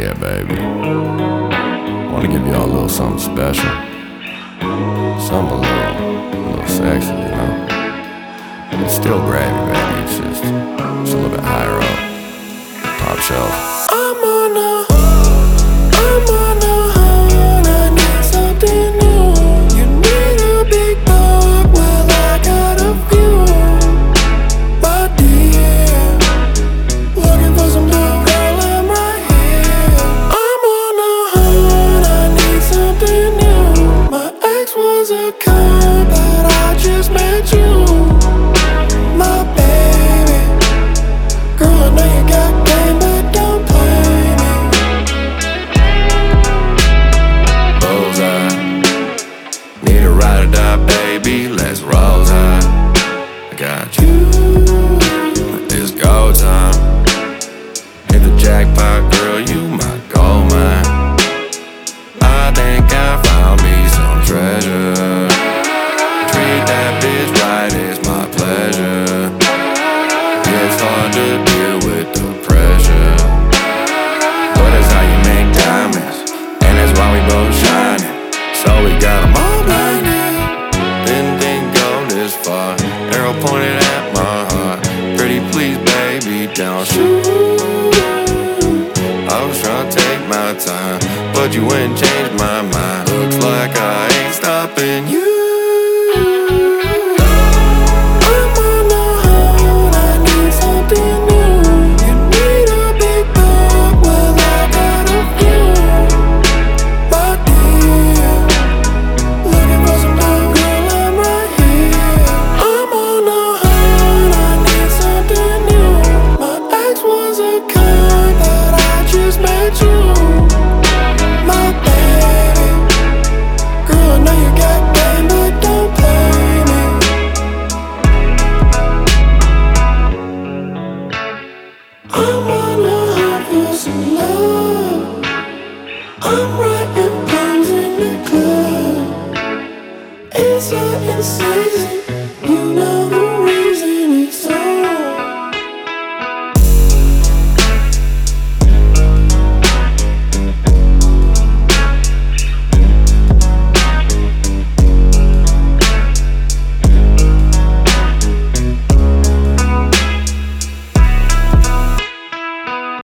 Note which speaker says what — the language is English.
Speaker 1: Yeah, baby. Wanna give y'all a little something special. Something a little sexy, you know? It's still gravy, baby. It's just a little bit higher up. Top shelf.
Speaker 2: I'm on a hunt, I need something new. You need a big dog, well I got a few. My dear, looking for some love, girl, I'm right here. I'm on a hunt, I need something new. My ex was a cunt, but I just met you. My baby, girl, I know you got game, but don't play me.
Speaker 1: Bullseye, need a ride or die, baby, let's roll time. I got you, it's go time. Hit the jackpot, girl, you my gold mine. I think I found me some treasure. Treat that bitch right, it's my pleasure. It's hard to deal with the pressure, but it's how you make diamonds, and that's why we both shining. So we got 'em all blinded. Didn't think go this far. Arrow pointed at my heart. Pretty please, baby, don't shoot. I was trying to take my time, but you went and changed my mind. Looks like I ain't stopping you. I'm writing poems in the club. It's so insane.